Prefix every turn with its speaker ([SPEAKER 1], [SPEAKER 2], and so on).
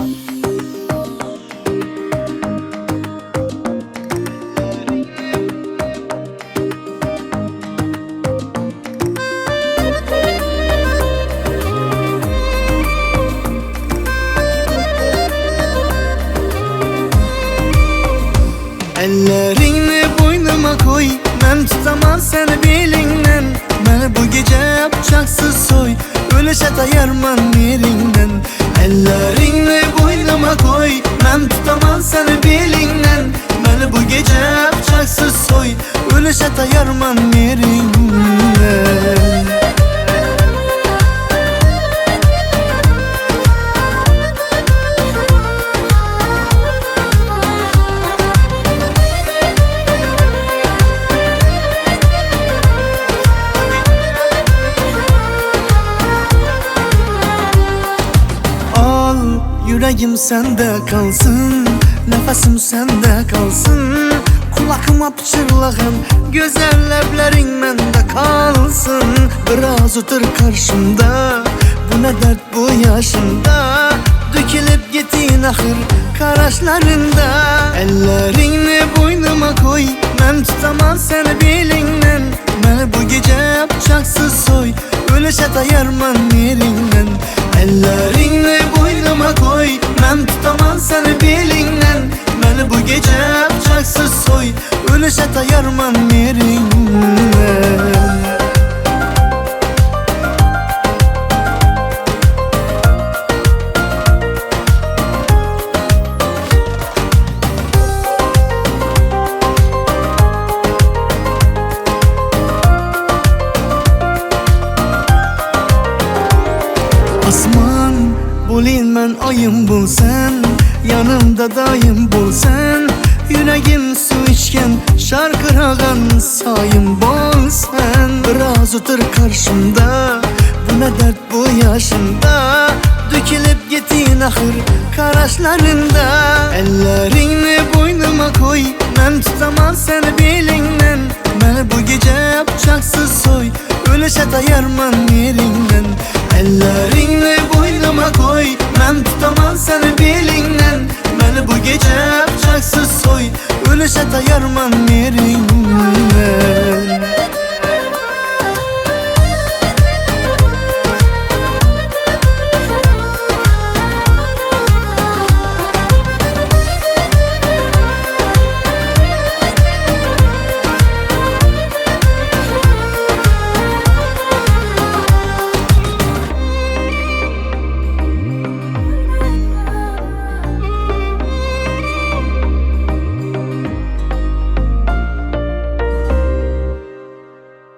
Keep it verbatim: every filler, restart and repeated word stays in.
[SPEAKER 1] Ellerini boynuma koy, ben tutamam seni belinden. Beni bu gece yapacaksız soy, ölüşe dayarman yerinden. Ellerini boynuma koy, ben tutamam seni belinden. Beni bu gece yapacaksız soy, ölüşe dayarman yerinden. Yüreğim sende kalsın, nefesim sende kalsın. Kulağıma pıçırlağın, güzel leblerin mende kalsın. Biraz otur karşımda, bu ne dert bu yaşında. Dökülüp gittin ahır karaşlarında. Ellerini boynuma koy, ben tutamam seni belinden. Beni bu gece yapacaksız soy, ölüşe dayarman yerinden. Ellerini boynuma koy, ben tutamam seni belinden. Beni bu gece yapacaksız soy, ölüşe dayarman yerinden. Asman bulayım ben ayım bul sen, yanımda dayım bul sen. Yüreğim su içken şarkırağan sayım bol sen. Biraz otur karşımda, bu ne dert bu yaşında. Dökülüp gittin ahır karaşlarında. Ellerini boynuma koy, ben tutamam seni belinden. Beni bu gece yapacaksız soy, ölüşe dayarman yerinden. Ellerini boynuma koy, ben tutamam seni belinden. Beni bu gece yapacaksız soy, ölüşe dayarman